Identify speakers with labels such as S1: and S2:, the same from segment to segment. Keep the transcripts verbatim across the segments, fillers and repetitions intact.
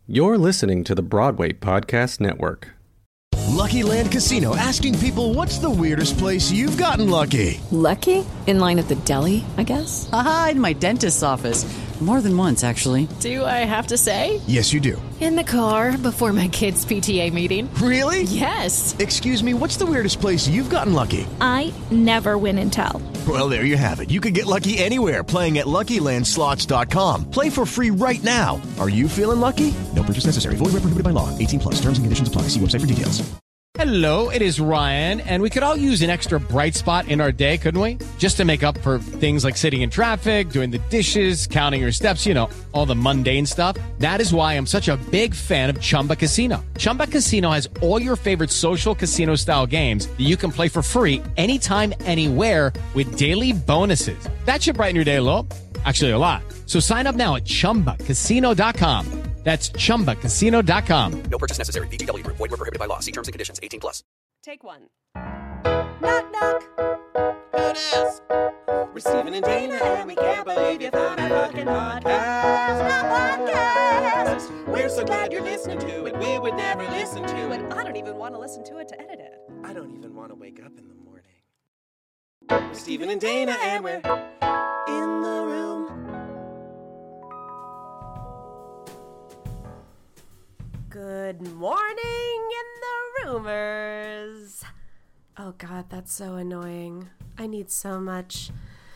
S1: You're listening to the Broadway Podcast Network.
S2: Lucky Land Casino, asking people, what's the weirdest place you've gotten lucky?
S3: Lucky? In line at the deli, I guess?
S4: Aha, in my dentist's office. More than once, actually.
S3: Do I have to say?
S2: Yes, you do.
S5: In the car before my kids' P T A meeting.
S2: Really?
S5: Yes.
S2: Excuse me, what's the weirdest place you've gotten lucky?
S6: I never win and tell.
S2: Well, there you have it. You can get lucky anywhere, playing at Lucky Land Slots dot com. Play for free right now. Are you feeling lucky? No purchase necessary. Void where prohibited by law. eighteen plus. Terms and conditions apply. See website for details.
S7: Hello, it is Ryan, and we could all use an extra bright spot in our day, couldn't we? Just to make up for things like sitting in traffic, doing the dishes, counting your steps, you know, all the mundane stuff. That is why I'm such a big fan of Chumba Casino. Chumba Casino has all your favorite social casino-style games that you can play for free anytime, anywhere with daily bonuses. That should brighten your day a little. Actually, a lot. So sign up now at chumba casino dot com. That's chumba casino dot com.
S8: No purchase necessary. V G W. Void where prohibited by law. See terms and conditions. eighteen plus.
S9: Take one. Knock, knock.
S10: Who dis? We're Stephen and Dana, and we can't believe you found our fucking podcast.
S9: Our podcast.
S10: We're so glad you're listening to it. We would never listen to it.
S9: And I don't even want to listen to it to edit it.
S10: I don't even want to wake up in the morning. We're Stephen and Dana, and we're in the room.
S9: Good morning in the rumors. Oh God, that's so annoying. I need so much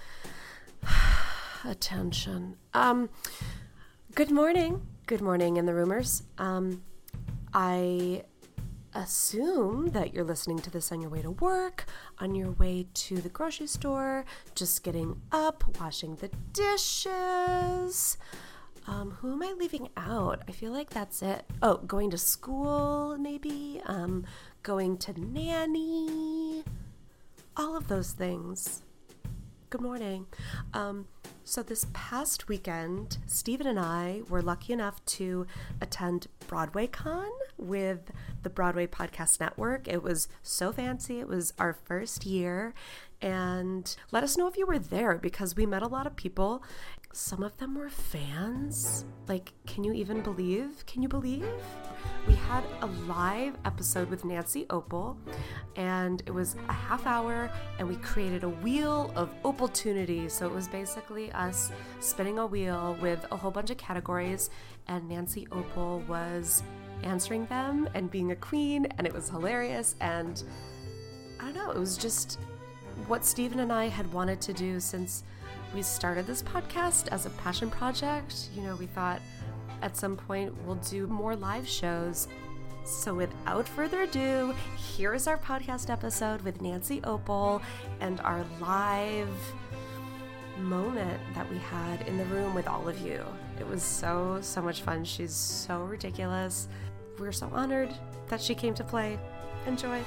S9: attention. Um, good morning. Good morning in the rumors. Um, I assume that you're listening to this on your way to work, on your way to the grocery store, just getting up, washing the dishes. Um, who am I leaving out? I feel like that's it. Oh, going to school, maybe. Um, going to nanny. All of those things. Good morning. Um, so this past weekend, Stephen and I were lucky enough to attend BroadwayCon with the Broadway Podcast Network. It was so fancy. It was our first year. And let us know if you were there, because we met a lot of people. Some of them were fans. Like, can you even believe? Can you believe? We had a live episode with Nancy Opal, and it was a half hour, and we created a wheel of Opaltunity. So it was basically us spinning a wheel with a whole bunch of categories, and Nancy Opal was answering them and being a queen, and it was hilarious. And I don't know, it was just what Stephen and I had wanted to do since we started this podcast as a passion project. You know, we thought at some point we'll do more live shows. So without further ado, here is our podcast episode with Nancy Opal and our live moment that we had in the room with all of you. It was so, so much fun. She's so ridiculous. We're so honored that she came to play. Enjoy.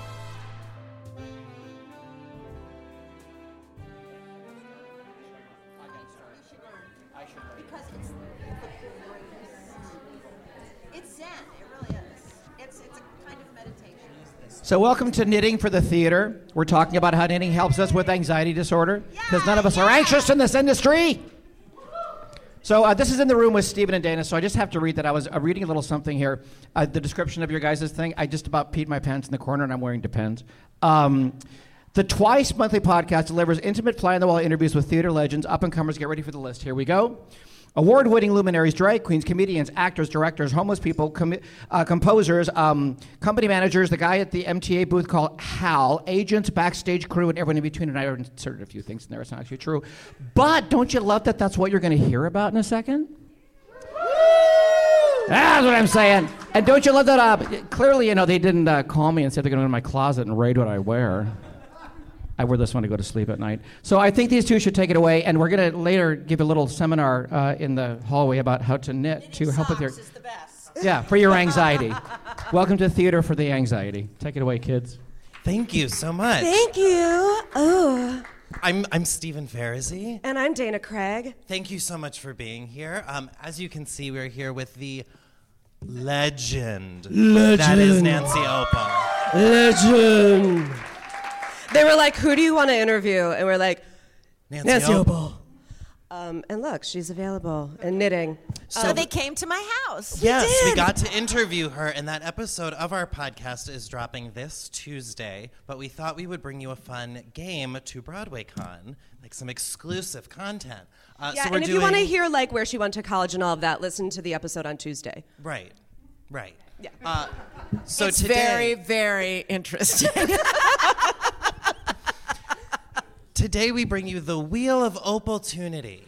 S11: So welcome to Knitting for the Theater. We're talking about how knitting helps us with anxiety disorder, because none of us are anxious in this industry. So uh, this is in the room with Stephen and Dana, so I just have to read that. I was uh, reading a little something here, uh, the description of your guys' thing. I just about peed my pants in the corner, and I'm wearing Depends. Um, the twice monthly podcast delivers intimate fly-on-the-wall interviews with theater legends, up-and-comers. Get ready for the list. Here we go. Award-winning luminaries, drag queens, comedians, actors, directors, homeless people, com- uh, composers, um, company managers, the guy at the M T A booth called Hal, agents, backstage crew, and everyone in between. And I inserted a few things in there. It's not actually true. But don't you love that that's what you're going to hear about in a second? That's what I'm saying. And don't you love that? Uh, clearly, you know, they didn't uh, call me and say they're going to go in my closet and raid what I wear. I wear this one to go to sleep at night. So I think these two should take it away, and we're going to later give a little seminar uh, in the hallway about how to knit
S12: Knitting
S11: to help with your...
S12: is the best.
S11: Yeah, for your anxiety. Welcome to theater for the anxiety. Take it away, kids.
S13: Thank you so much.
S9: Thank you. Oh.
S13: I'm I'm Stephen Farazi.
S9: And I'm Dana Craig.
S13: Thank you so much for being here. Um, as you can see, we're here with the legend.
S9: Legend.
S13: That is Nancy Opal.
S9: Legend. They were like, who do you want to interview? And we're like,
S13: Nancy,
S9: Nancy
S13: Opal.
S9: Opal. Um, and look, she's available and knitting.
S12: So
S9: Um,
S12: they came to my house.
S13: Yes, we
S9: did.
S13: got to interview her, and that episode of our podcast is dropping this Tuesday. But we thought we would bring you a fun game to BroadwayCon, like some exclusive content. Uh,
S9: yeah,
S13: so we're
S9: and if
S13: doing,
S9: you want to hear like where she went to college and all of that, listen to the episode on Tuesday.
S13: right, right.
S9: Yeah.
S13: Uh, so
S12: it's
S13: today,
S12: very, very interesting.
S13: today we bring you the Wheel of Opaltunity.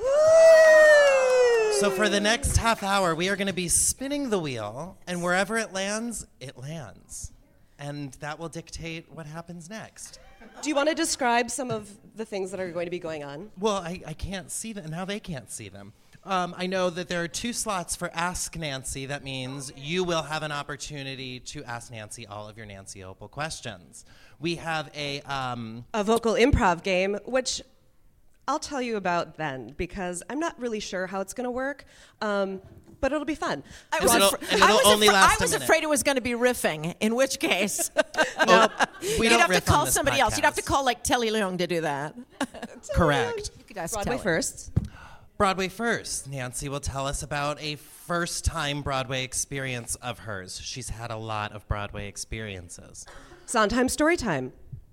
S13: So for the next half hour, we are going to be spinning the wheel, and wherever it lands, it lands. And that will dictate what happens next.
S9: Do you want to describe some of the things that are going to be going on?
S13: Well, I, I can't see them, and now they can't see them. Um, I know that there are two slots for Ask Nancy. That means you will have an opportunity to ask Nancy all of your Nancy Opal questions. We have a... Um,
S9: a vocal improv game, which I'll tell you about then, because I'm not really sure how it's going to work, um, but it'll be fun.
S12: I was,
S13: it'll,
S12: afra-
S13: and it'll
S12: I was,
S13: only
S12: afra-
S13: last
S12: I was
S13: a minute.
S12: afraid it was going to be riffing, in which case,
S13: no, we
S12: you'd
S13: don't
S12: have to
S13: riff on
S12: call
S13: this
S12: somebody else. You'd have to
S13: podcast.
S12: call like Telly Leung to do that.
S13: Correct.
S12: You could ask
S9: Broadway
S12: Telly.
S9: first.
S13: Broadway first. Nancy will tell us about a first-time Broadway experience of hers. She's had a lot of Broadway experiences.
S9: Sondheim story time.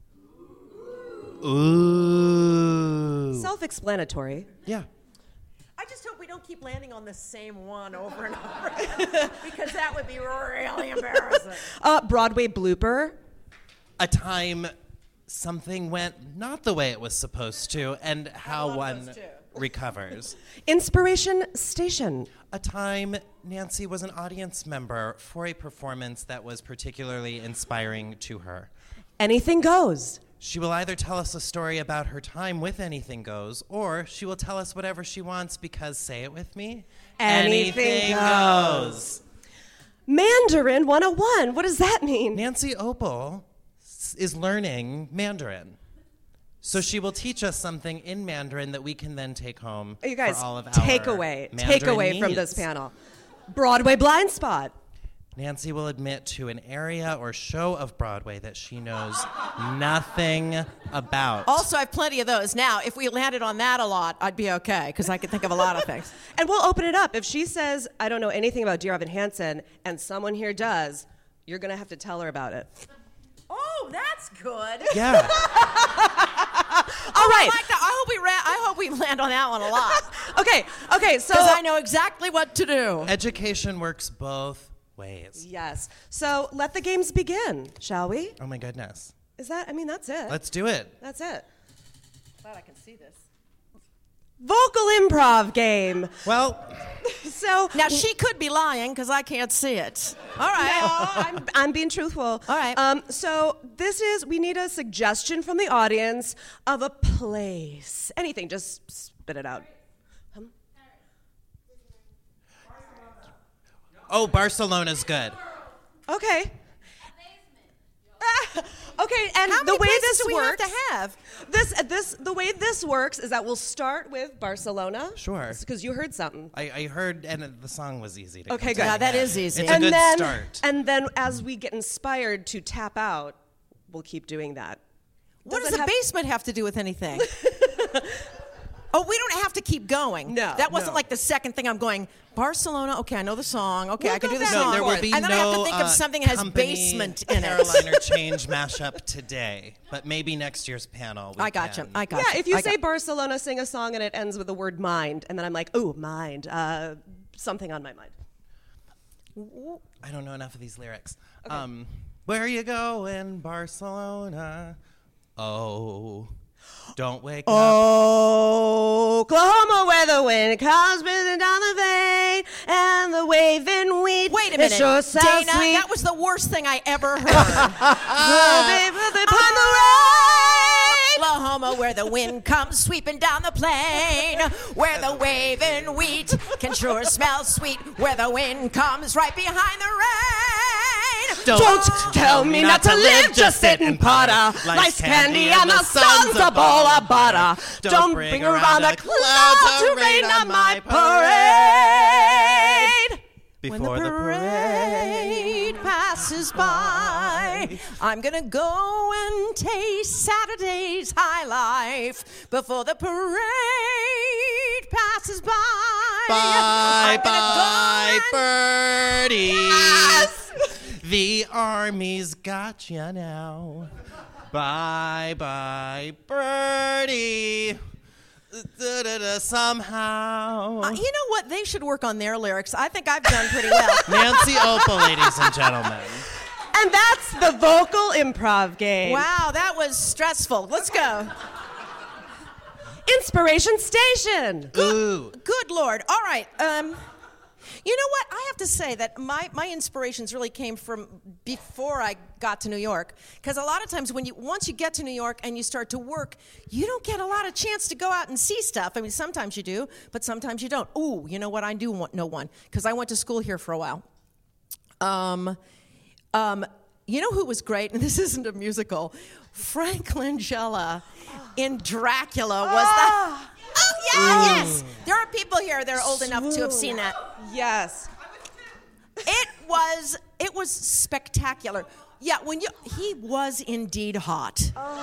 S13: Ooh.
S9: Self-explanatory.
S13: Yeah.
S12: I just hope we don't keep landing on the same one over and over, because that would be really embarrassing.
S9: Uh, Broadway blooper.
S13: A time something went not the way it was supposed to, and how one recovers.
S9: Inspiration station.
S13: A time Nancy was an audience member for a performance that was particularly inspiring to her.
S9: Anything goes.
S13: She will either tell us a story about her time with Anything Goes, or she will tell us whatever she wants because, say it with me,
S9: Anything goes. Mandarin one oh one. What does that mean?
S13: Nancy Opal s- is learning Mandarin. So she will teach us something in Mandarin that we can then take home
S9: You guys,
S13: for all of
S9: take
S13: our
S9: away,
S13: Mandarin
S9: take away from
S13: needs.
S9: this panel. Broadway blind spot.
S13: Nancy will admit to an area or show of Broadway that she knows nothing about.
S12: Also, I have plenty of those. Now, if we landed on that a lot, I'd be okay, because I could think of a lot of things.
S9: And we'll open it up. If she says, I don't know anything about Dear Evan Hansen, and someone here does, you're going to have to tell her about it.
S12: Oh, that's good.
S13: Yeah.
S9: All right.
S12: I, like that. I hope we ra- I hope we land on that one a lot.
S9: Okay, okay, so...
S12: Because I know exactly what to do.
S13: Education works both ways.
S9: Yes. So let the games begin, shall we?
S13: Oh my goodness.
S9: Is that, I mean, that's it.
S13: Let's do it.
S9: That's it.
S12: Glad I can see this.
S9: Vocal improv game.
S13: Well,
S9: so...
S12: Now, she could be lying because I can't see it. All right.
S9: No, I'm, I'm being truthful.
S12: All right.
S9: Um, so this is, we need a suggestion from the audience of a place. Anything, just spit it out. Um,
S13: oh, Barcelona's good.
S9: okay. Ah, okay, and
S12: How
S9: the
S12: many
S9: way
S12: places
S9: this
S12: do we
S9: works,
S12: have to have?
S9: this this the way this works is that we'll start with Barcelona.
S13: Sure.
S9: Because you heard something.
S13: I, I heard, and the song was easy to
S9: Okay,
S13: come
S9: good.
S13: to.
S12: Yeah, that is easy.
S13: It's a
S9: and
S13: good
S9: then,
S13: start.
S9: And then as we get inspired to tap out, we'll keep doing that.
S12: What does
S9: Doesn't
S12: the
S9: have-
S12: basement have to do with anything? Oh, we don't have to keep going.
S9: No,
S12: That wasn't
S9: no.
S12: like the second thing I'm going, Barcelona, okay, I know the song. Okay,
S9: We'll
S12: I can
S9: go
S12: do the
S9: back
S12: song.
S9: and
S13: there will be
S12: and then
S13: no
S12: I have to think
S13: uh,
S12: of something that has
S13: company
S12: basement in it.
S13: Carolina Change mashup today, but maybe next year's panel. We
S12: I got
S13: can.
S12: you. I got
S9: Yeah,
S12: you.
S9: if you
S12: I
S9: say
S12: got-
S9: Barcelona, sing a song and it ends with the word mind, and then I'm like, oh, mind, uh, something on my mind.
S13: I don't know enough of these lyrics. Um, where you going, Barcelona? Oh, don't wake up.
S9: Oklahoma, where the wind comes breathing down the vein, and the waving wheat.
S12: Wait a
S9: it
S12: minute,
S9: sure sounds
S12: Dana,
S9: sweet.
S12: that was the worst thing I ever heard.
S9: Oh, baby, they put the rain.
S12: Oklahoma, where the wind comes sweeping down the plain, where the waving wheat can sure smell sweet, where the wind comes right behind the rain.
S13: Don't,
S9: Don't tell me not to live, just sit and potter. Life's candy and the sun's a bowl of butter. Don't bring around the clouds to rain on my parade.
S13: Before
S12: When the parade passes by, I'm gonna go and taste Saturday's high life before the parade passes by.
S13: Bye,
S12: I'm gonna
S13: bye,
S12: go and-
S13: birdie.
S12: Yes!
S13: The army's got you now. Bye, bye, birdie. Da-da-da, somehow.
S12: Uh, you know what? They should work on their lyrics. I think I've done pretty well.
S13: Nancy Opal, ladies and gentlemen.
S14: And that's the vocal improv game.
S12: Wow, that was stressful. Let's go.
S14: Inspiration Station.
S13: Ooh.
S12: Good Lord. All right. Um, you know what? I have to say that my, my inspirations really came from before I got to New York. Because a lot of times when you once you get to New York and you start to work, you don't get a lot of chance to go out and see stuff. I mean, sometimes you do, but sometimes you don't. Ooh, you know what? I do want, know one. Because I went to school here for a while. Um, um, you know who was great? And this isn't a musical. Frank Langella in Dracula was that. Oh, yeah, yes. There are people here that are old enough to have seen that.
S14: Yes.
S12: It was it was spectacular. Yeah, when you he was indeed hot.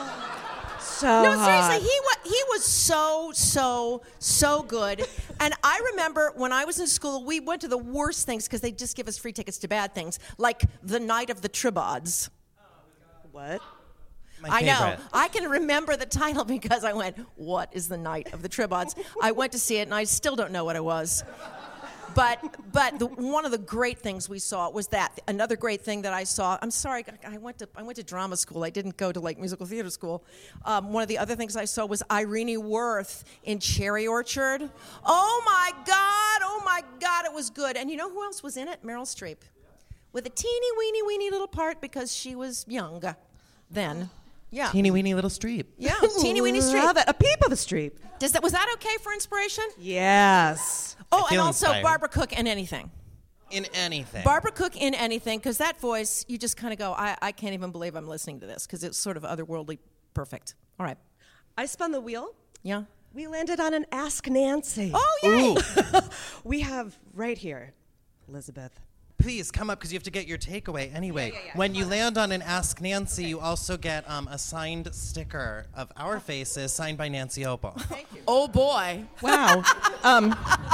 S14: So
S12: no,
S14: hot.
S12: seriously, he was he was so so so good. And I remember when I was in school, we went to the worst things because they just give us free tickets to bad things, like the Night of the Tribods.
S14: What?
S13: My
S12: I know.
S13: favorite.
S12: I can remember the title because I went, what is the Night of the Tribods? I went to see it, and I still don't know what it was. But but the, one of the great things we saw was that. Another great thing that I saw, I'm sorry, I went to I went to drama school. I didn't go to, like, musical theater school. Um, one of the other things I saw was Irene Worth in Cherry Orchard. Oh, my God. Oh, my God. It was good. And you know who else was in it? Meryl Streep. With a teeny, weeny, weeny little part because she was young then. Yeah.
S13: Teeny weeny little Streep.
S12: Yeah, teeny weeny Streep.
S14: Love it. A peep of a Streep.
S12: Does that was that okay for inspiration?
S14: Yes.
S12: Oh, and
S13: feel
S12: also
S13: inspired.
S12: Barbara Cook in anything.
S13: In anything.
S12: Barbara Cook in anything, because that voice, you just kind of go, I, I can't even believe I'm listening to this, because it's sort of otherworldly perfect. All right.
S14: I spun the wheel.
S12: Yeah.
S14: We landed on an Ask Nancy.
S12: Oh, yay!
S14: We have right here, Elizabeth.
S13: Please come up because you have to get your takeaway anyway.
S12: Yeah, yeah, yeah.
S13: When you land on an Ask Nancy, you also get um, a signed sticker of our faces signed by Nancy Opal.
S12: Thank you. Oh, boy.
S15: Wow. um,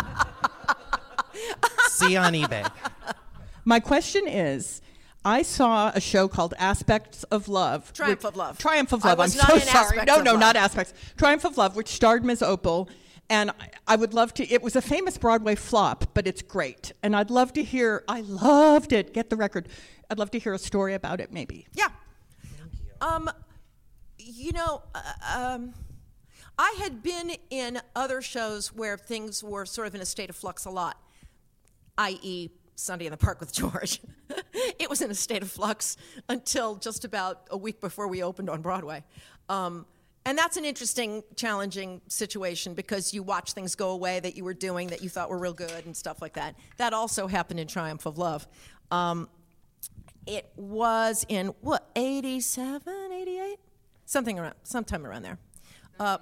S13: See on eBay.
S15: my question is, I saw a show called Aspects of Love.
S12: Triumph
S15: which-
S12: of Love.
S15: Triumph of
S12: I
S15: Love.
S12: was
S15: I'm
S12: not
S15: so
S12: in
S15: sorry.
S12: Aspects
S15: No,
S12: of
S15: no,
S12: Love.
S15: not Aspects. Triumph of Love, which starred Miz Opal. And I, I would love to, it was a famous Broadway flop, but it's great. And I'd love to hear, I loved it, get the record. I'd love to hear a story about it, maybe.
S12: Yeah. Um, you know, uh, um, I had been in other shows where things were sort of in a state of flux a lot, that is. Sunday in the Park with George. It was in a state of flux until just about a week before we opened on Broadway. Um, and that's an interesting, challenging situation because you watch things go away that you were doing that you thought were real good and stuff like that. That also happened in Triumph of Love. Um, it was in, what, eighty-seven, eighty-eight? Something around, sometime around there. Uh,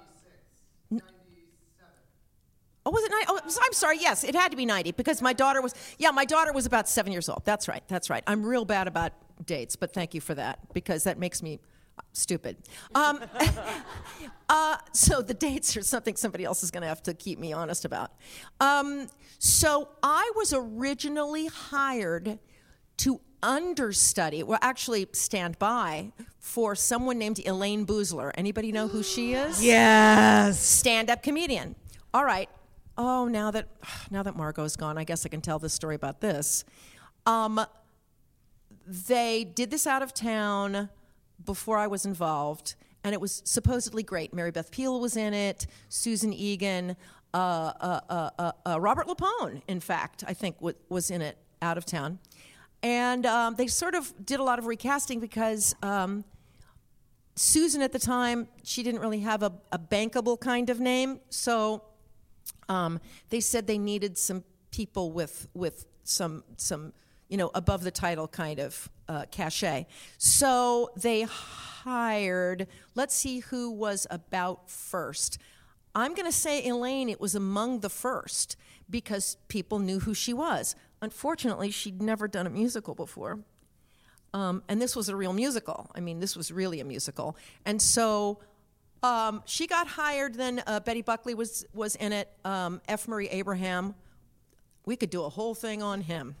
S12: Oh, was it ninety? Oh, I'm sorry. Yes, it had to be ninety because my daughter was, yeah, my daughter was about seven years old. That's right. That's right. I'm real bad about dates, but thank you for that because that makes me stupid. Um, uh, so the dates are something somebody else is going to have to keep me honest about. Um, so I was originally hired to understudy, well, actually stand by for someone named Elaine Boozler. Anybody know who she is?
S14: Yes.
S12: Stand-up comedian. All right. Oh, now that now that Margot's gone, I guess I can tell this story about this. Um, they did this out of town before I was involved, and it was supposedly great. Mary Beth Peal was in it, Susan Egan, uh, uh, uh, uh, uh, Robert Lapone, in fact, I think w- was in it out of town. And um, they sort of did a lot of recasting because um, Susan at the time, she didn't really have a, a bankable kind of name, so... Um, they said they needed some people with with some some you know above the title kind of uh, cachet. So they hired. Let's see who was about first. I'm going to say Elaine. It was among the first because people knew who she was. Unfortunately, she'd never done a musical before, um, and this was a real musical. I mean, this was really a musical, and so. Um, she got hired. Then uh, Betty Buckley was was in it. Um, F. Murray Abraham. We could do a whole thing on him.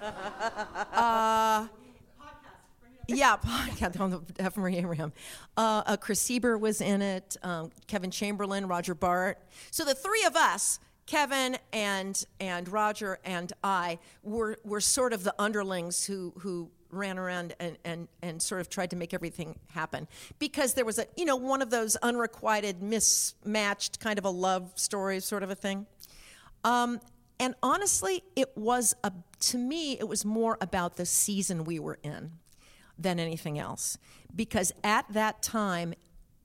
S12: uh, yeah, podcast on F. Murray Abraham. Uh, uh, Chris Sieber was in it. Um, Kevin Chamberlain, Roger Bart. So the three of us, Kevin and and Roger and I, were were sort of the underlings who who. ran around and, and, and sort of tried to make everything happen. Because there was a, you know, one of those unrequited, mismatched kind of a love story sort of a thing. Um, and honestly, it was, a, to me, it was more about the season we were in than anything else. Because at that time,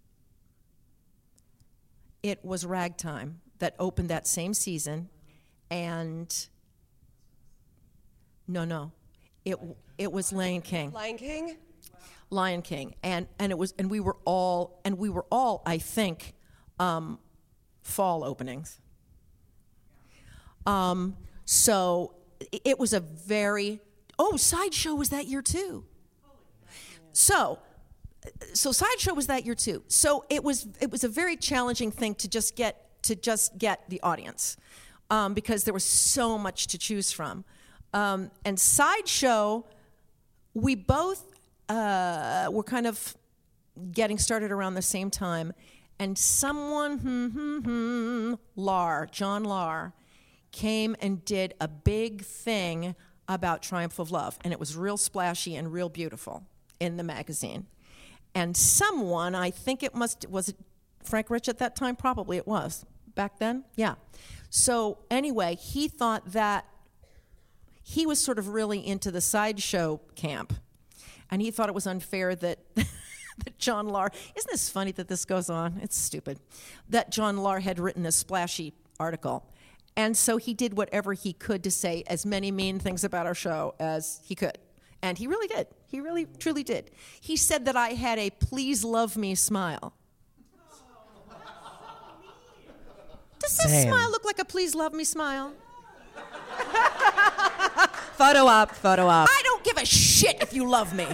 S12: it was Ragtime that opened that same season. And, no, no, it It was Lion King.
S14: Lion King?
S12: Lion King. And and it was and we were all and we were all, I think, um, fall openings. Um, so it was a very oh, Sideshow was that year too. So so Sideshow was that year too. So it was it was a very challenging thing to just get to just get the audience. Um, because there was so much to choose from. Um, and Sideshow, we both uh, were kind of getting started around the same time, and someone, hmm, hmm, hmm, Lahr, John Lahr, came and did a big thing about Triumph of Love, and it was real splashy and real beautiful in the magazine. And someone, I think it must, was it Frank Rich at that time? Probably it was. Back then? Yeah. So anyway, he thought that he was sort of really into the Sideshow camp, and he thought it was unfair that that John Lahr, isn't this funny that this goes on? It's stupid. That John Lahr had written a splashy article, and so he did whatever he could to say as many mean things about our show as he could, and he really did. He really, truly did. He said that I had a please love me smile. Does this
S14: Same.
S12: smile look like a please love me smile?
S14: Photo op, photo op.
S12: I don't give a shit if you love me.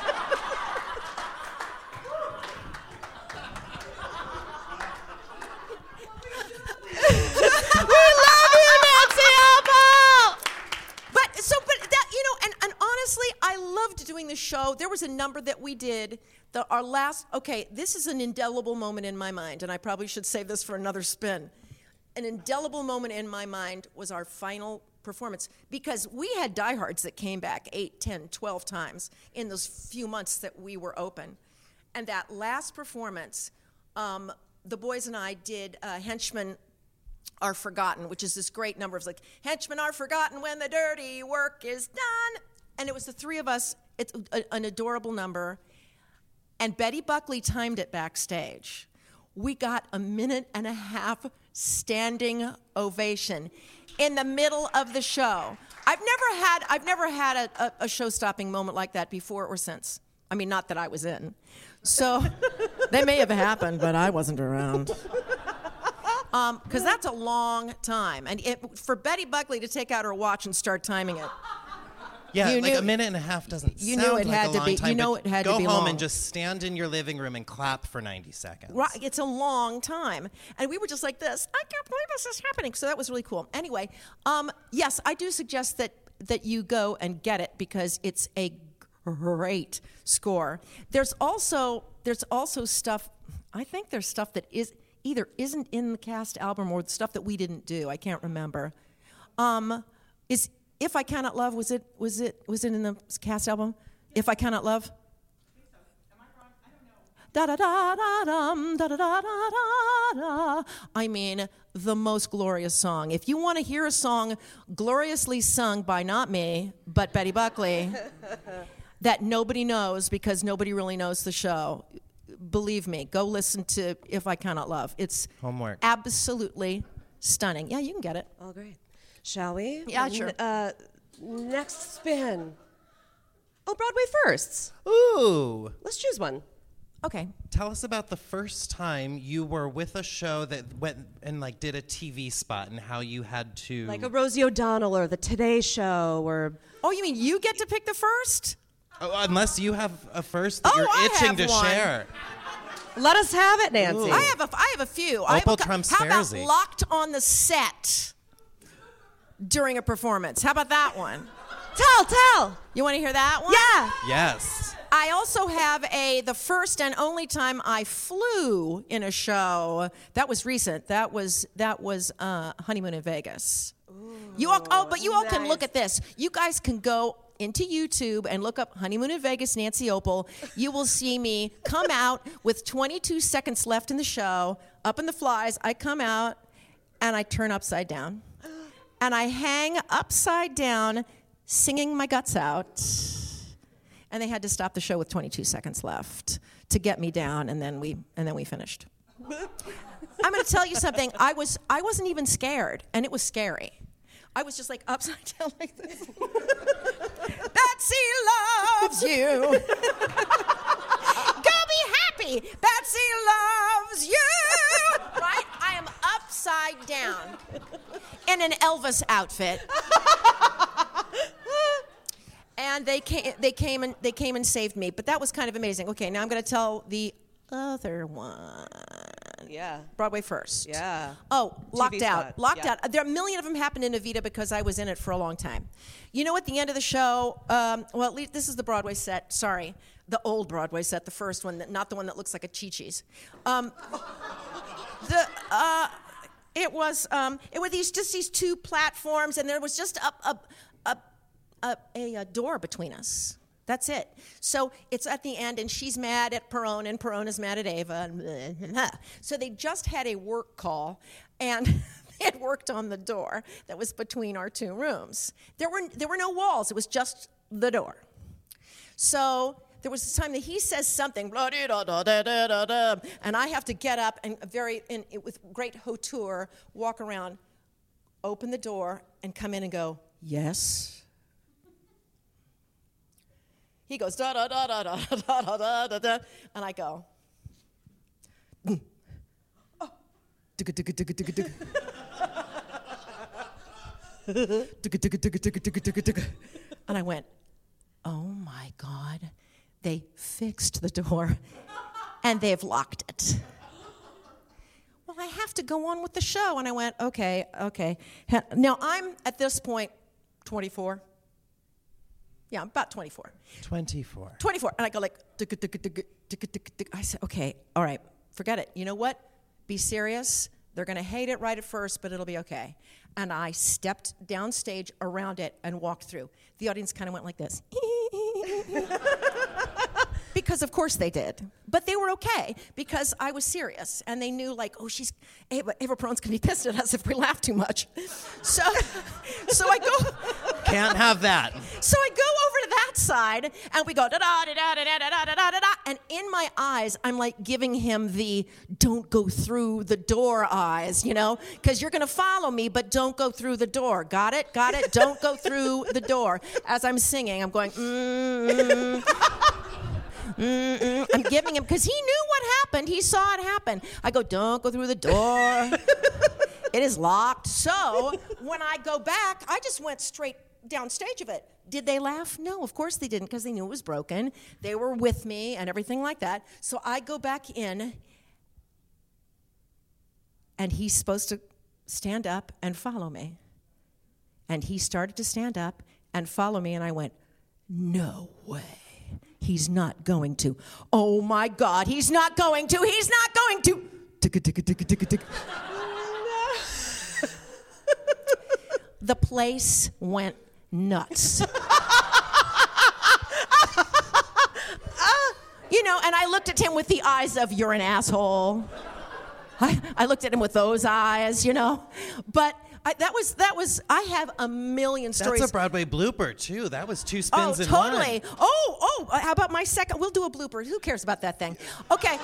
S12: We love you, Nancy Apple! But so, but that, you know, and, and honestly, I loved doing the show. There was a number that we did. The, our last, okay, this is an indelible moment in my mind, and I probably should save this for another spin. An indelible moment in my mind was our final performance, because we had diehards that came back eight, ten, twelve times in those few months that we were open. And that last performance, um, the boys and I did uh, Henchmen Are Forgotten, which is this great number of like, Henchmen are forgotten when the dirty work is done. And it was the three of us. It's a, an adorable number. And Betty Buckley timed it backstage. We got a minute and a half standing ovation in the middle of the show. I've never had I've never had a, a, a show-stopping moment like that before or since. I mean, not that I was in. So they may have happened, but I wasn't around. Um, because that's a long time, and it, for Betty Buckley to take out her watch and start timing it.
S13: Yeah,
S12: You
S13: like
S12: knew-
S13: a minute and a half doesn't
S12: you
S13: sound
S12: knew it
S13: like
S12: had
S13: a
S12: to
S13: long
S12: be-
S13: time,
S12: you know
S13: but
S12: it had to
S13: go
S12: be
S13: home
S12: long.
S13: and just stand in your living room and clap for ninety seconds.
S12: Right, it's a long time. And we were just like this, I can't believe this is happening. So that was really cool. Anyway, um, yes, I do suggest that, that you go and get it because it's a great score. There's also there's also stuff, I think there's stuff that is either isn't in the cast album or stuff that we didn't do. I can't remember. Um, is If I Cannot Love, was it was it was it in the cast album? If I Cannot Love? Da da da da dum, da da da da da da. I mean, the most glorious song. If you want to hear a song gloriously sung by not me, but Betty Buckley, that nobody knows because nobody really knows the show, believe me, go listen to If I Cannot Love. It's
S13: Homework.
S12: absolutely stunning. Yeah, you can get it.
S14: Oh, great. Shall we?
S12: Yeah,
S14: N-
S12: sure.
S14: Uh, next spin. Oh, Broadway firsts.
S13: Ooh.
S14: Let's choose one.
S12: Okay.
S13: Tell us about the first time you were with a show that went and like did a T V spot and how you had to
S14: Like a Rosie O'Donnell or the Today Show or...
S12: Oh, you mean you get to pick the first?
S13: Oh, unless you have a first that
S12: Oh,
S13: you're
S12: I
S13: itching
S12: have
S13: to
S12: one.
S13: share.
S14: Let us have it, Nancy.
S12: I have a, I have a few. I have
S13: Opal
S12: a, cou-
S13: trumps
S12: How about
S13: Pharisee.
S12: locked on the set during a performance? How about that one?
S14: Tell, tell.
S12: You want to hear that one?
S14: Yeah.
S13: Yes.
S12: I also have a the first and only time I flew in a show. That was recent. That was that was uh, Honeymoon in Vegas. Ooh, you all, oh, but you all nice. Can look at this. You guys can go into YouTube and look up Honeymoon in Vegas, Nancy Opal. You will see me come out with twenty-two seconds left in the show. Up in the flies, I come out and I turn upside down, and I hang upside down, singing my guts out. And they had to stop the show with twenty-two seconds left to get me down, and then we and then we finished. I'm going to tell you something. I was I wasn't even scared, and it was scary. I was just like upside down like this. Betsy loves you. Go be happy. Betsy loves you. Right? I am upside down in an Elvis outfit. And they came, they came and they came and saved me. But that was kind of amazing. Okay, now I'm going to tell the other one.
S14: Yeah.
S12: Broadway first.
S14: Yeah.
S12: Oh, Locked
S14: T V
S12: Out.
S14: spot.
S12: Locked
S14: Yeah.
S12: Out. There are a million of them happened in Evita because I was in it for a long time. You know, at the end of the show, um, well, at least this is the Broadway set. Sorry, the old Broadway set, the first one, that, not the one that looks like a Chi-Chi's. Um, the uh, it was um, it were these just these two platforms, and there was just a a a, a, a, a door between us. That's it. So it's at the end, and she's mad at Perone, and Perone is mad at Ava. And blah, blah, blah. So they just had a work call, and they had worked on the door that was between our two rooms. There were there were no walls. It was just the door. So there was this time that he says something, blah, da, da, da, da, da, da, and I have to get up and very in, with great hauteur walk around, open the door, and come in and go, yes. He goes, da da da da da da da da da da, and I go, mm. Oh, digga digga digga digga digga, digga digga digga digga digga digga digga, and I went, oh my God, they fixed the door, and they've locked it. Well, I have to go on with the show, and I went, okay, okay. Now I'm at this point, twenty-four. Yeah, I'm about twenty-four.
S13: twenty-four.
S12: twenty-four. And I go like, digga, digga, digga, digga, digga, digga. I said, okay, all right, forget it. You know what? Be serious. They're going to hate it right at first, but it'll be okay. And I stepped downstage around it and walked through. The audience kind of went like this. Because of course they did. But they were okay because I was serious. And they knew like, oh, she's, Ava, Ava Perone's going to be pissed at us if we laugh too much. So, so I go.
S13: Can't have that.
S12: So I go over to that side and we go da da da da da da da da da da da. And in my eyes, I'm like giving him the don't go through the door eyes, you know, because you're going to follow me, but don't go through the door. Got it? Got it? Don't go through the door. As I'm singing, I'm going, mm-mm. Mm-mm. I'm giving him, because he knew what happened. He saw it happen. I go, don't go through the door. It is locked. So when I go back, I just went straight down stage of it. Did they laugh? No, of course they didn't, because they knew it was broken. They were with me and everything like that. So I go back in, and he's supposed to stand up and follow me. And he started to stand up and follow me, and I went, no way. He's not going to. Oh my God, he's not going to. He's not going to. Ticka, ticka, ticka, ticka, ticka. The place went nuts. You know, and I looked at him with the eyes of, you're an asshole. I, I looked at him with those eyes, you know. But I, that was, that was, I have a million stories.
S13: That's a Broadway blooper, too. That was two spins
S12: oh,
S13: in
S12: totally.
S13: one.
S12: Oh, oh, how about my second? We'll do a blooper. Who cares about that thing? Okay.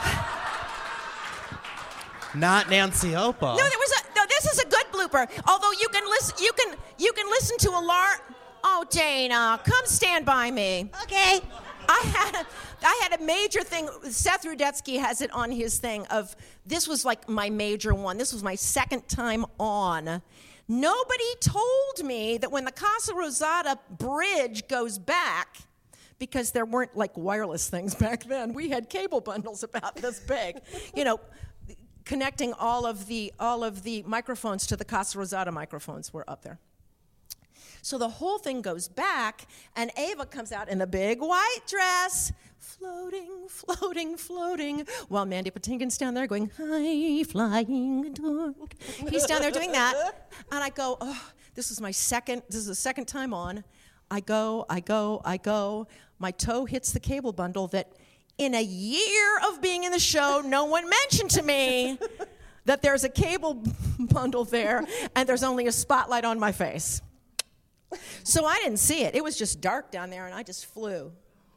S13: Not Nancy Opal.
S12: No, there was a, no, this is a good blooper. Although you can listen, you can, you can listen to a lar. Oh, Dana, come stand by me.
S14: Okay.
S12: I had, a, I had a major thing. Seth Rudetsky has it on his thing of, this was like my major one. This was my second time on. Nobody told me that when the Casa Rosada bridge goes back, because there weren't like wireless things back then. We had cable bundles about this big, you know, connecting all of the all of the microphones to the Casa Rosada microphones were up there. So the whole thing goes back, and Ava comes out in the big white dress, floating, floating, floating, while Mandy Patinkin's down there going, high flying dark. He's down there doing that, and I go, oh, this is my second, this is the second time on. I go, I go, I go. My toe hits the cable bundle that in a year of being in the show, no one mentioned to me that there's a cable bundle there, and there's only a spotlight on my face. So I didn't see it. It was just dark down there, and I just flew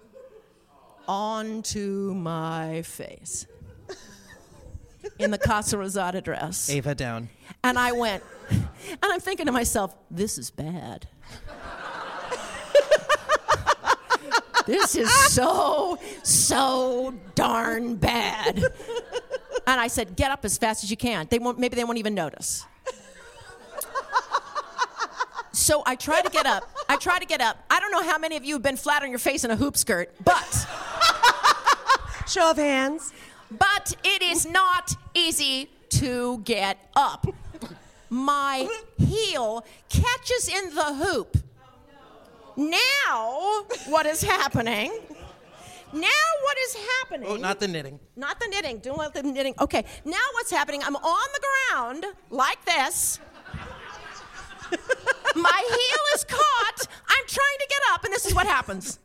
S12: onto my face in the Casa Rosada dress.
S13: Ava down.
S12: And I went, and I'm thinking to myself, this is bad. This is so, so darn bad. And I said, get up as fast as you can. They won't, maybe they won't even notice. So I try to get up. I try to get up. I don't know how many of you have been flat on your face in a hoop skirt, but...
S14: Show of hands.
S12: But it is not easy to get up. My heel catches in the hoop. Now, what is happening? Now what is happening?
S13: Oh, not the knitting.
S12: Not the knitting. Don't let the knitting. Okay, now what's happening? I'm on the ground like this. My heel is caught. I'm trying to get up, and this is what happens.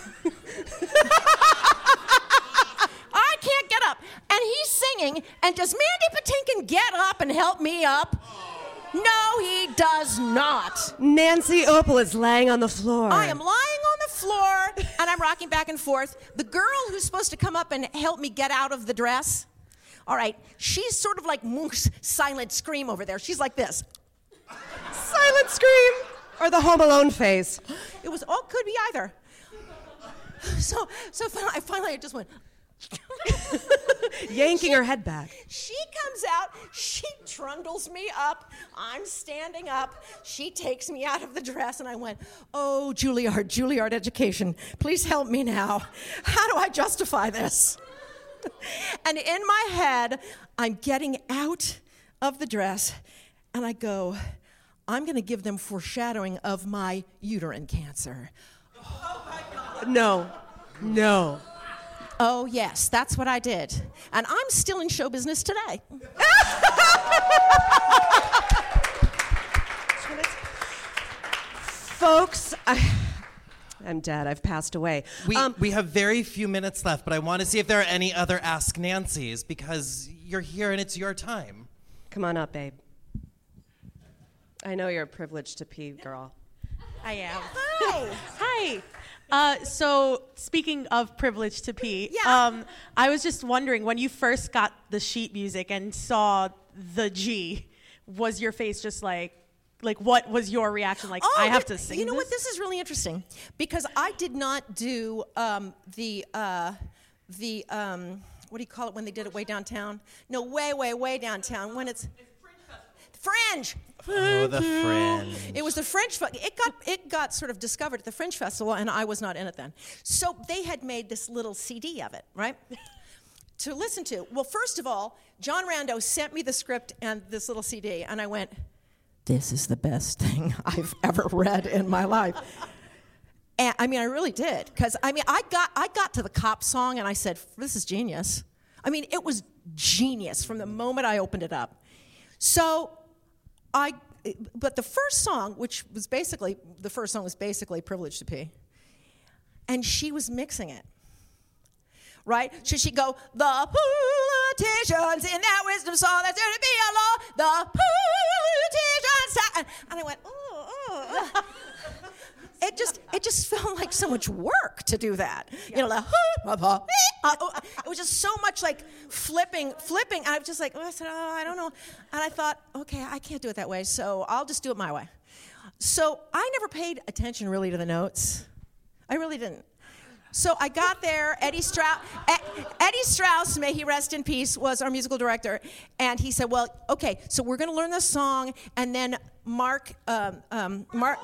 S12: I can't get up. And he's singing, and does Mandy Patinkin get up and help me up? No, he does not.
S14: Nancy Opel is laying on the floor.
S12: I am lying on the floor, and I'm rocking back and forth. The girl who's supposed to come up and help me get out of the dress, all right, she's sort of like Munch's silent scream over there. She's like this.
S14: Silent scream, or the Home Alone face.
S12: It was, oh, could be either. So, so finally, finally I just went...
S14: Yanking
S12: she,
S14: her head back.
S12: She comes out, she trundles me up, I'm standing up, she takes me out of the dress, and I went, oh, Juilliard, Juilliard education, please help me now. How do I justify this? And in my head, I'm getting out of the dress, and I go, I'm going to give them foreshadowing of my uterine cancer.
S14: Oh my God. No, no.
S12: Oh, yes, that's what I did. And I'm still in show business today.
S14: Folks, I, I'm dead. I've passed away.
S13: We,
S14: um,
S13: we have very few minutes left, but I want to see if there are any other Ask Nancys, because you're here and it's your time.
S14: Come on up, babe. I know you're a privileged to pee girl.
S16: I am.
S12: Hi.
S16: Hi. Uh, so speaking of privilege to pee,
S12: yeah.
S16: um, I was just wondering, when you first got the sheet music and saw the G, was your face just like, like what was your reaction? Like,
S12: oh,
S16: I have to sing
S12: You know
S16: this?
S12: what? This is really interesting because I did not do um, the uh, the um, what do you call it when they did it way downtown? No, way, way, way downtown when it's Fringe.
S13: Oh, the Fringe.
S12: It was the Fringe. It got it got sort of discovered at the Fringe Festival, and I was not in it then. So they had made this little C D of it, right, to listen to. Well, first of all, John Rando sent me the script and this little C D, and I went, "This is the best thing I've ever read in my life." And I mean, I really did, because I mean, I got I got to the cop song, and I said, "This is genius." I mean, it was genius from the moment I opened it up. So. I, but the first song, which was basically, the first song was basically Privilege to Pee, and she was mixing it, right? So she'd go, the politicians in that wisdom song, that's there to be a law, the politicians, and I went, oh, oh. It just, it just felt like so much work to do that. You know, like, it was just so much like flipping, flipping. And I was just like, oh, I said, oh, I don't know. And I thought, okay, I can't do it that way, so I'll just do it my way. So I never paid attention really to the notes. I really didn't. So I got there. Eddie Strauss, Eddie Strauss, may he rest in peace, was our musical director, and he said, "Well, okay, so we're going to learn this song, and then Mark, um, um, Mark."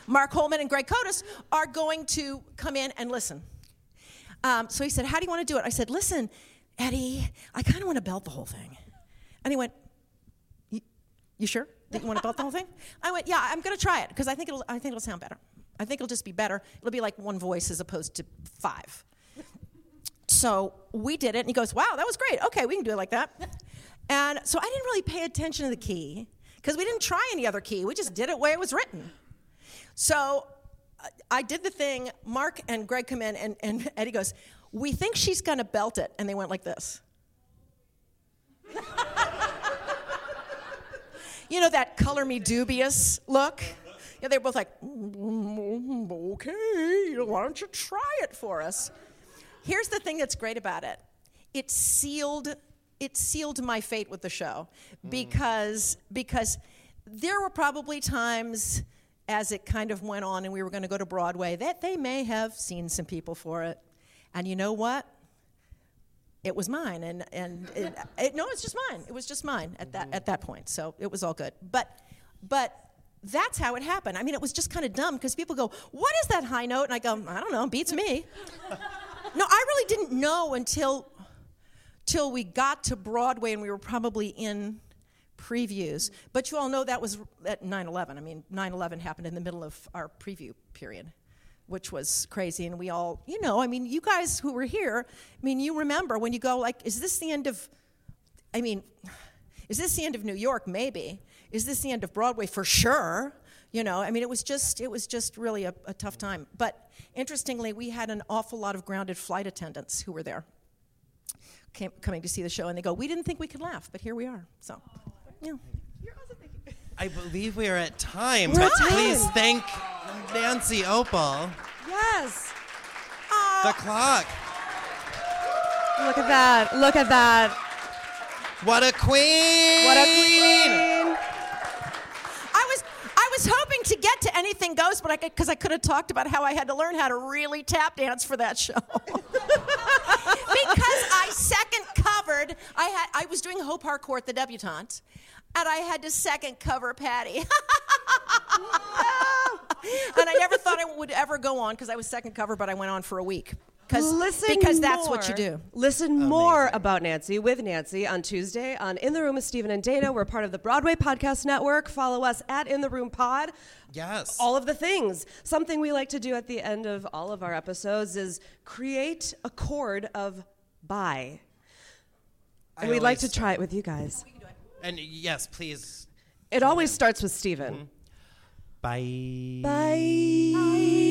S12: Mark Holman and Greg Kotis are going to come in and listen. Um, so he said, how do you want to do it? I said, listen, Eddie, I kind of want to belt the whole thing. And he went, you, you sure that you want to belt the whole thing? I went, yeah, I'm going to try it because I think it'll. I think it'll sound better. I think it'll just be better. It'll be like one voice as opposed to five. So we did it, and he goes, wow, that was great. Okay, we can do it like that. And so I didn't really pay attention to the key because we didn't try any other key. We just did it the way it was written. So uh, I did the thing. Mark and Greg come in, and, and Eddie goes, we think she's going to belt it. And they went like this. You know that color me dubious look? Yeah, they were both like, mm, okay, why don't you try it for us? Here's the thing that's great about it. It sealed it sealed my fate with the show because because there were probably times as it kind of went on and we were going to go to Broadway that they may have seen some people for it. And you know what? It was mine, and and it, it, no, it's just mine. It was just mine at that at that point. So it was all good. But but that's how it happened. I mean, it was just kind of dumb because people go, "What is that high note?" And I go, "I don't know. Beats me." No, I really didn't know until till we got to Broadway, and we were probably in previews. But you all know that was at nine eleven. I mean, nine eleven happened in the middle of our preview period, which was crazy. And we all, you know, I mean, you guys who were here, I mean, you remember when you go like, is this the end of, I mean, is this the end of New York? Maybe. Is this the end of Broadway? For sure. You know, I mean, it was just, it was just really a, a tough time. But interestingly, we had an awful lot of grounded flight attendants who were there came, coming to see the show. And they go, we didn't think we could laugh, but here we are. So, yeah.
S13: I believe we are at time.
S14: We're
S13: but
S14: at time.
S13: Please thank Nancy Opel.
S14: Yes.
S13: The clock.
S14: Look at that. Look at that.
S13: What a queen.
S14: What a queen.
S12: I was I was hoping to get to Anything Goes, but I because I could have talked about how I had to learn how to really tap dance for that show. Because I second covered, I had I was doing Hope Harcourt, the debutante, and I had to second cover Patty. And I never thought I would ever go on because I was second cover, but I went on for a week.
S14: Listen
S12: because that's
S14: more.
S12: what you do.
S14: Listen more about Nancy with Nancy on Tuesday on In the Room with Stephen and Dana. We're part of the Broadway Podcast Network. Follow us at In the Room Pod.
S13: Yes.
S14: All of the things. Something we like to do at the end of all of our episodes is create a chord of bye. And
S13: I
S14: we'd like
S13: always
S14: to try it with you guys.
S13: And yes, please.
S14: It always starts with Stephen.
S13: Mm-hmm. Bye.
S14: Bye.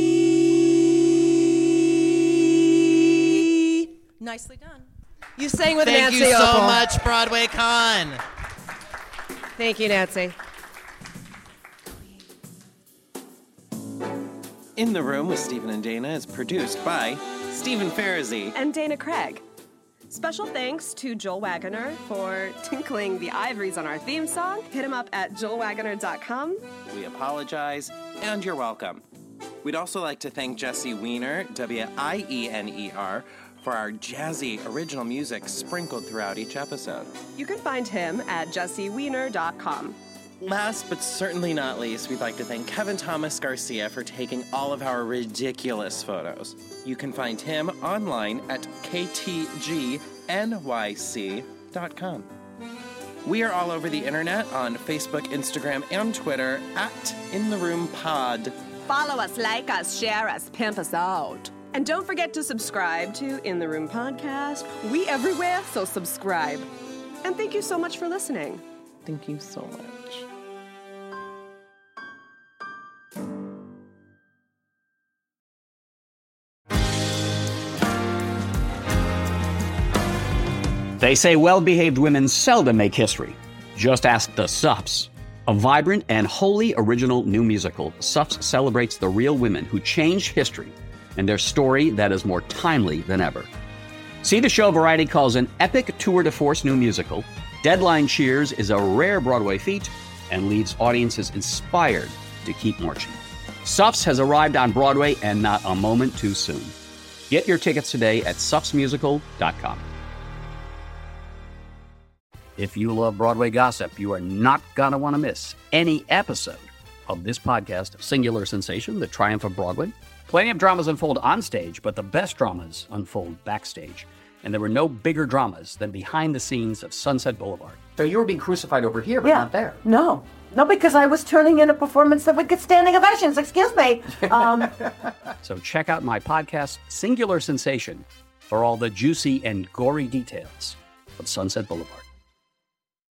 S12: Nicely done.
S14: You sang with
S13: Thank
S14: Nancy
S13: you so
S14: Opel.
S13: much, Broadway Con.
S14: Thank you, Nancy.
S10: In the Room with Stephen and Dana is produced by Stephen Farazi
S9: and Dana Craig. Special thanks to Joel Wagoner for tinkling the ivories on our theme song. Hit him up at joel wagoner dot com.
S10: We apologize, and you're welcome. We'd also like to thank Jesse Wiener, W I E N E R, for our jazzy original music sprinkled throughout each episode.
S9: You can find him at jesse wiener dot com.
S10: Last but certainly not least, we'd like to thank Kevin Thomas Garcia for taking all of our ridiculous photos. You can find him online at k t g n y c dot com. We are all over the internet on Facebook, Instagram, and Twitter at In The Room Pod.
S9: Follow us, like us, share us, pimp us out. And don't forget to subscribe to In the Room Podcast. We everywhere, so subscribe. And thank you so much for listening.
S10: Thank you so much.
S17: They say well-behaved women seldom make history. Just ask the Sups. A vibrant and wholly original new musical, Sups celebrates the real women who changed history and their story that is more timely than ever. See the show Variety calls an epic tour de force new musical. Deadline cheers is a rare Broadway feat and leaves audiences inspired to keep marching. Sups has arrived on Broadway and not a moment too soon. Get your tickets today at sups musical dot com. If you love Broadway gossip, you are not going to want to miss any episode of this podcast, Singular Sensation, The Triumph of Broadway. Plenty of dramas unfold on stage, but the best dramas unfold backstage. And there were no bigger dramas than behind the scenes of Sunset Boulevard. So you were being crucified over here, but
S18: Yeah.
S17: not there.
S18: No. No, because I was turning in a performance that would get standing ovations. Excuse me. Um,
S17: So check out my podcast, Singular Sensation, for all the juicy and gory details of Sunset Boulevard.